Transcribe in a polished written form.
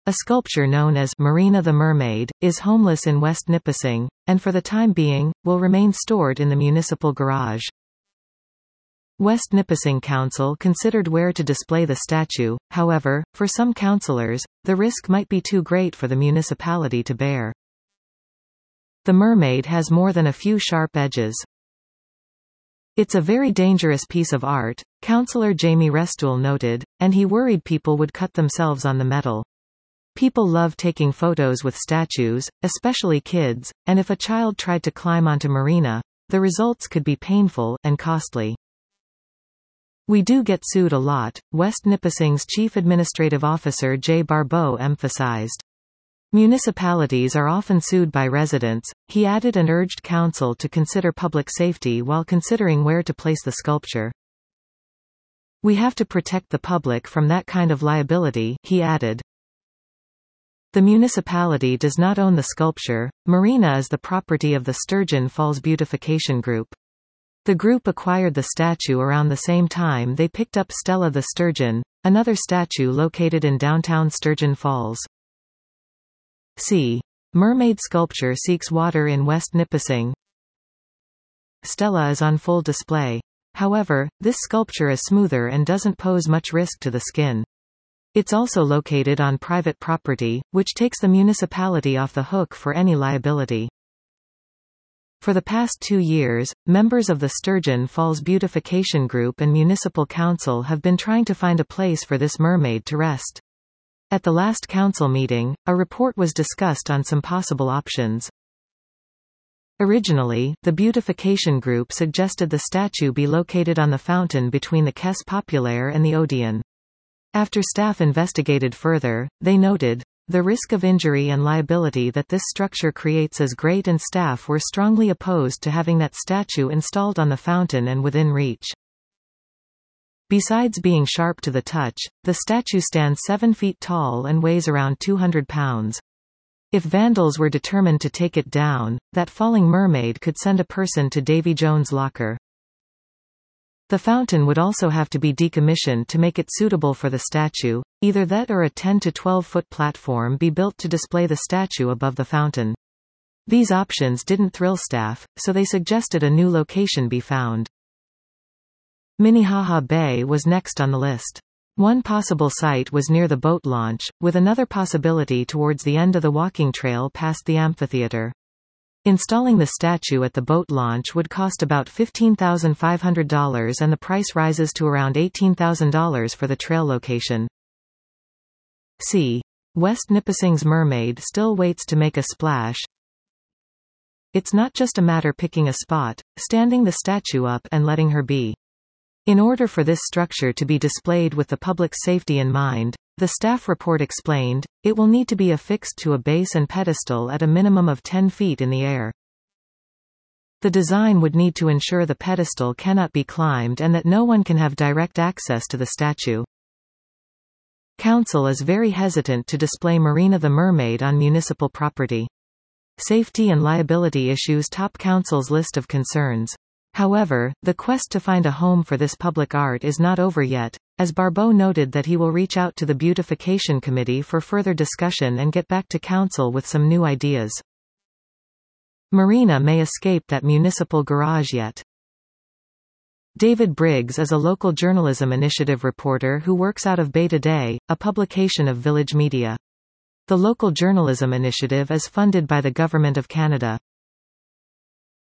A sculpture known as Marina the Mermaid is homeless in West Nipissing, and for the time being, will remain stored in the municipal garage. West Nipissing Council considered where to display the statue, however, for some councillors, the risk might be too great for the municipality to bear. The mermaid has more than a few sharp edges. It's a very dangerous piece of art, Councillor Jamie Restool noted, and he worried people would cut themselves on the metal. People love taking photos with statues, especially kids, and if a child tried to climb onto Marina, the results could be painful and costly. We do get sued a lot, West Nipissing's Chief Administrative Officer Jay Barbeau emphasized. Municipalities are often sued by residents, he added, and urged council to consider public safety while considering where to place the sculpture. We have to protect the public from that kind of liability, he added. The municipality does not own the sculpture. Marina is the property of the Sturgeon Falls Beautification Group. The group acquired the statue around the same time they picked up Stella the Sturgeon, another statue located in downtown Sturgeon Falls. C. Mermaid sculpture seeks water in West Nipissing. Stella is on full display. However, this sculpture is smoother and doesn't pose much risk to the skin. It's also located on private property, which takes the municipality off the hook for any liability. For the past 2 years, members of the Sturgeon Falls Beautification Group and Municipal Council have been trying to find a place for this mermaid to rest. At the last council meeting, a report was discussed on some possible options. Originally, the beautification group suggested the statue be located on the fountain between the Caisse Populaire and the Odeon. After staff investigated further, they noted, the risk of injury and liability that this structure creates is great, and staff were strongly opposed to having that statue installed on the fountain and within reach. Besides being sharp to the touch, the statue stands 7 feet tall and weighs around 200 pounds. If vandals were determined to take it down, that falling mermaid could send a person to Davy Jones' locker. The fountain would also have to be decommissioned to make it suitable for the statue, either that or a 10 to 12-foot platform be built to display the statue above the fountain. These options didn't thrill staff, so they suggested a new location be found. Minnehaha Bay was next on the list. One possible site was near the boat launch, with another possibility towards the end of the walking trail past the amphitheater. Installing the statue at the boat launch would cost about $15,500, and the price rises to around $18,000 for the trail location. C. West Nipissing's mermaid still waits to make a splash. It's not just a matter picking a spot, standing the statue up and letting her be. In order for this structure to be displayed with the public's safety in mind, the staff report explained, it will need to be affixed to a base and pedestal at a minimum of 10 feet in the air. The design would need to ensure the pedestal cannot be climbed and that no one can have direct access to the statue. Council is very hesitant to display Marina the Mermaid on municipal property. Safety and liability issues top council's list of concerns. However, the quest to find a home for this public art is not over yet, as Barbeau noted that he will reach out to the Beautification Committee for further discussion and get back to council with some new ideas. Marina may escape that municipal garage yet. David Briggs is a local journalism initiative reporter who works out of Bay Today, a publication of Village Media. The local journalism initiative is funded by the Government of Canada.